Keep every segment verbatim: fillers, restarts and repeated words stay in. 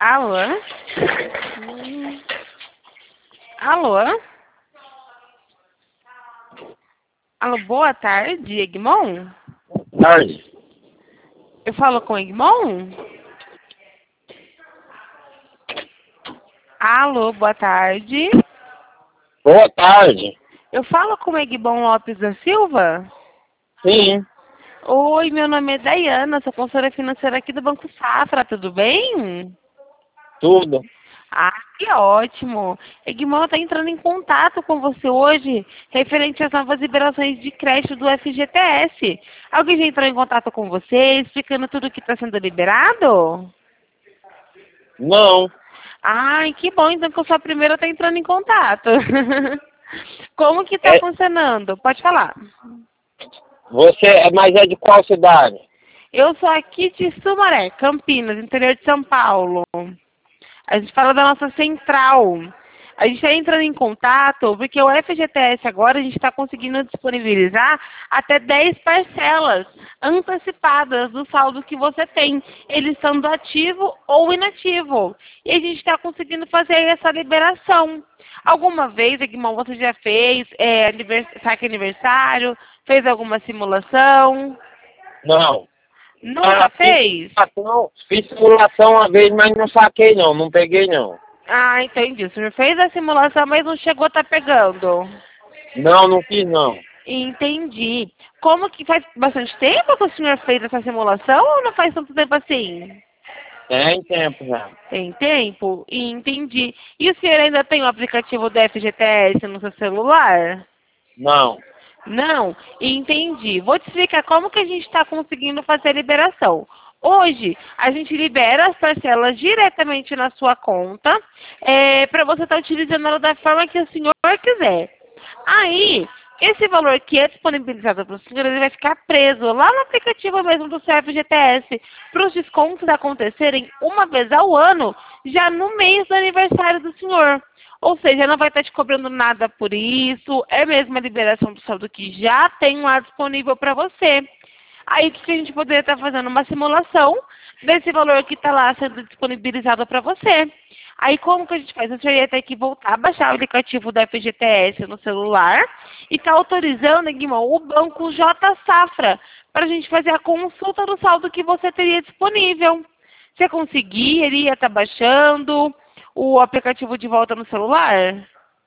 Alô? Hum. Alô? Alô, boa tarde, Egmon? Tarde. Eu falo com Egmon? Alô, boa tarde. Boa tarde. Eu falo com Egmon Lopes da Silva? Sim, Oi, meu nome é Dayana, sou consultora financeira aqui do Banco Safra, tudo bem? tudo. Ah, que ótimo! Egmon está entrando em contato com você hoje, referente às novas liberações de crédito do F G T S. Alguém já entrou em contato com você, explicando tudo o que está sendo liberado? Não. Ai, que bom, então que eu sou a primeira a estar entrando em contato. Como que está É, funcionando? Pode falar. você é, mas é de qual cidade? Eu sou aqui de Sumaré, Campinas, interior de São Paulo. A gente fala da nossa central. A gente está entrando em contato porque o F G T S agora a gente está conseguindo disponibilizar até dez parcelas antecipadas do saldo que você tem, ele estando ativo ou inativo. E a gente está conseguindo fazer essa liberação. Alguma vez, Egmon, você já fez é, anivers- saque aniversário? Fez alguma simulação? Não. Nunca Ah, fiz fez? simulação, fiz simulação uma vez, mas não saquei não, não peguei não. Ah, entendi. O senhor fez a simulação, mas não chegou a estar pegando. Não, não fiz não. Entendi. Como que faz bastante tempo que o senhor fez essa simulação ou não faz tanto tempo assim? Tem tempo já. Tem tempo? Entendi. E o senhor ainda tem o aplicativo do F G T S no seu celular? Não. Não? Entendi. Vou te explicar como que a gente está conseguindo fazer a liberação. Hoje, a gente libera as parcelas diretamente na sua conta, para você estar utilizando ela da forma que o senhor quiser. Aí, esse valor que é disponibilizado para o senhor, ele vai ficar preso lá no aplicativo mesmo do seu F G T S, para os descontos acontecerem uma vez ao ano, já no mês do aniversário do senhor. Ou seja, não vai estar te cobrando nada por isso, é mesmo a liberação do saldo que já tem lá disponível para você. Aí o que a gente poderia estar fazendo? Uma simulação desse valor que está lá sendo disponibilizado para você. Aí como que a gente faz? Você ia ter que voltar a baixar o aplicativo da F G T S no celular e está autorizando, Guimão, o banco J Safra para a gente fazer a consulta do saldo que você teria disponível. Se conseguir, ele ia estar baixando o aplicativo de volta no celular?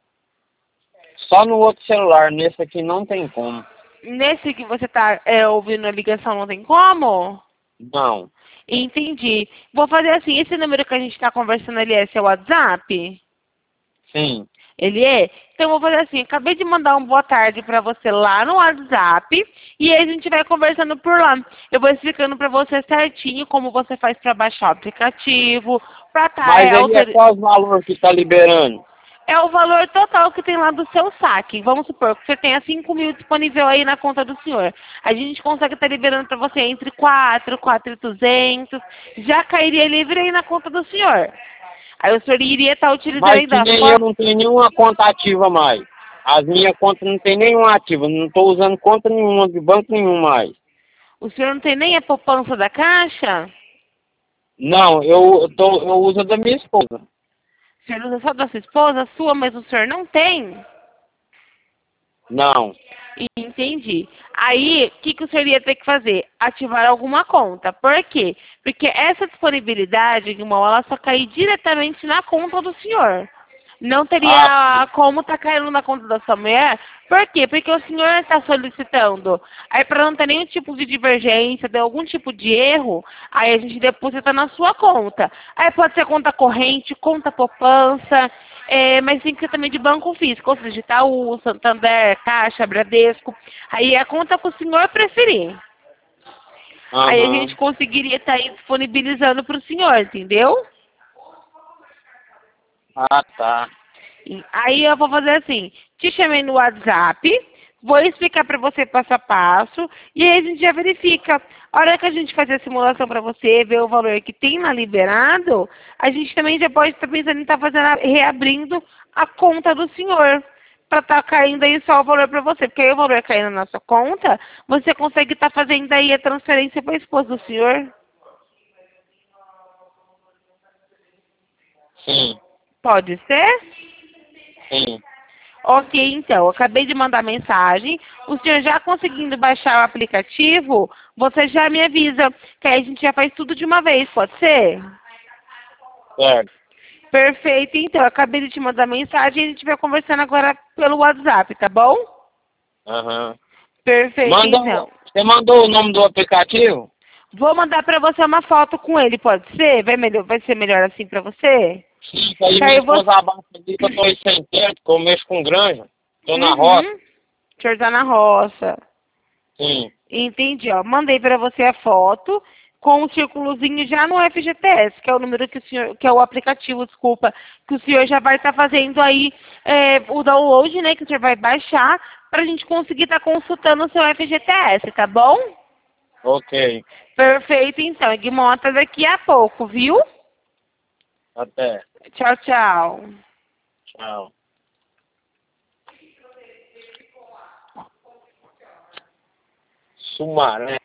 Só no outro celular, nesse aqui não tem como. Nesse que você está é, ouvindo a ligação não tem como? Não. Entendi. Vou fazer assim, esse número que a gente está conversando ali é seu WhatsApp? Sim. Ele é? Então eu vou fazer assim, acabei de mandar um boa tarde para você lá no WhatsApp e aí a gente vai conversando por lá. Eu vou explicando para você certinho como você faz para baixar o aplicativo, para estar Mas é, aí é autor... qual os valores que está liberando? É o valor total que tem lá do seu saque. Vamos supor que você tenha cinco mil disponível aí na conta do senhor. A gente consegue estar liberando para você entre quatro, quatro mil e duzentos. Já cairia livre aí na conta do senhor. Aí o senhor iria estar utilizando Mas aí que da nem eu forma... não tenho nenhuma conta ativa mais. As minhas contas não tem nenhuma ativa. Não estou usando conta nenhuma de banco nenhum mais. O senhor não tem nem a poupança da Caixa? Não, eu, tô, eu uso a da minha esposa. O senhor usa só da sua esposa, a sua, mas o senhor não tem? Não. Entendi. Aí, o que, que o senhor ia ter que fazer? Ativar alguma conta. Por quê? Porque essa disponibilidade, irmão, ela só cai diretamente na conta do senhor. Não Ah, teria como estar caindo na conta da sua mulher. Por quê? Porque o senhor está solicitando. Aí, para não ter nenhum tipo de divergência, de algum tipo de erro, aí a gente deposita na sua conta. Aí pode ser conta corrente, conta poupança, é, mas tem que ser também de banco físico, ou seja, Itaú, Santander, Caixa, Bradesco. Aí é a conta que o senhor preferir. Aí a gente aham. conseguiria estar aí disponibilizando para o senhor, entendeu? Ah, tá. E aí eu vou fazer assim, te chamei no WhatsApp, vou explicar para você passo a passo, e aí a gente já verifica. A hora que a gente fazer a simulação para você, ver o valor que tem lá liberado, a gente também já pode estar pensando em estar fazendo, a- reabrindo a conta do senhor, para estar caindo aí só o valor para você. Porque aí o valor caindo na sua conta, você consegue estar fazendo aí a transferência para a esposa do senhor. Sim, Pode ser? sim. Ok, então, eu acabei de mandar mensagem. O senhor já conseguindo baixar o aplicativo, você já me avisa, que aí a gente já faz tudo de uma vez, pode ser? Certo. Perfeito, então, eu acabei de te mandar mensagem e a gente vai conversando agora pelo WhatsApp, tá bom? Aham. Perfeito, Mandou, então. você mandou o nome do aplicativo? Vou mandar pra você uma foto com ele, pode ser? Vai, melhor, vai ser melhor assim pra você? Sim, isso aí Que minha aí você... esposa abaixa aqui que eu tô aí sem tempo, que eu mexo com granja. Tô na roça. Uhum. O senhor tá na roça. Sim. Entendi, ó. Mandei para você a foto com o círculozinho já no F G T S, que é o número que o senhor, que é o aplicativo, desculpa, que o senhor já vai estar fazendo aí é, o download, né? Que o senhor vai baixar para a gente conseguir estar consultando o seu F G T S, tá bom? Ok. Perfeito, então. Guimon, até daqui a pouco, viu? Até. Tchau, tchau. Tchau. Sumaré.